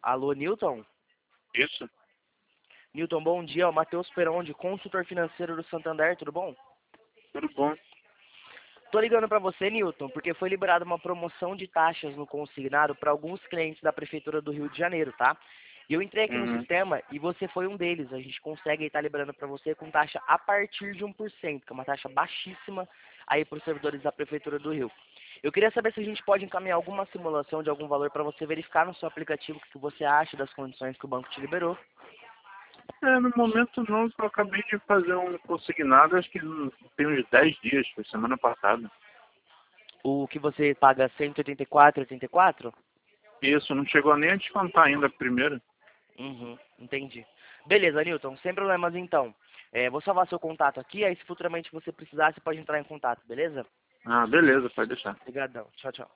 Alô, Newton? Isso, Newton, bom dia. O Matheus Peronde, consultor financeiro do Santander, tudo bom? tudo bom. Tô ligando para você, Newton, porque foi liberada uma promoção de taxas no consignado para alguns clientes da Prefeitura do Rio de Janeiro, tá? E eu entrei aqui no Uhum. sistema e você foi um deles. A gente consegue estar liberando para você com taxa a partir de 1%, que é uma taxa baixíssima aí para os servidores da Prefeitura do Rio. Eu queria saber se a gente pode encaminhar alguma simulação de algum valor para você verificar no seu aplicativo o que você acha das condições que o banco te liberou. No momento não, eu acabei de fazer um consignado, acho que tem uns 10 dias, foi semana passada. O que você paga 184,84? Isso, não chegou nem a descontar ainda a primeira. Uhum, entendi. Beleza, Newton, sem problemas então. Vou salvar seu contato aqui, aí se futuramente você precisar, você pode entrar em contato, beleza? Ah, beleza, pode deixar. Obrigadão. Tchau, tchau.